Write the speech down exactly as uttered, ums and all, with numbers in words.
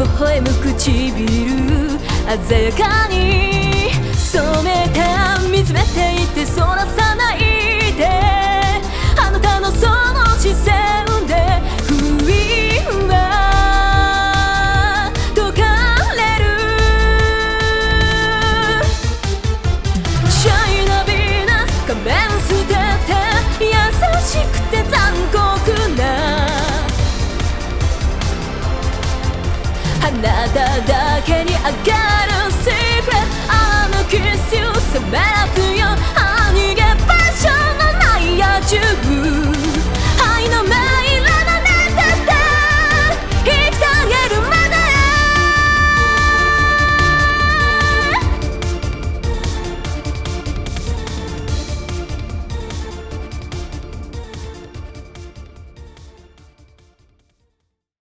微笑む唇鮮やかに染めた見つめていてそらさないであなたのその視線で不意は解かれるシャイなビーナス仮面捨てて優しくて残酷なあなただけに上がる Secret あのキスを責めらくよ逃げ場所のない野獣愛の目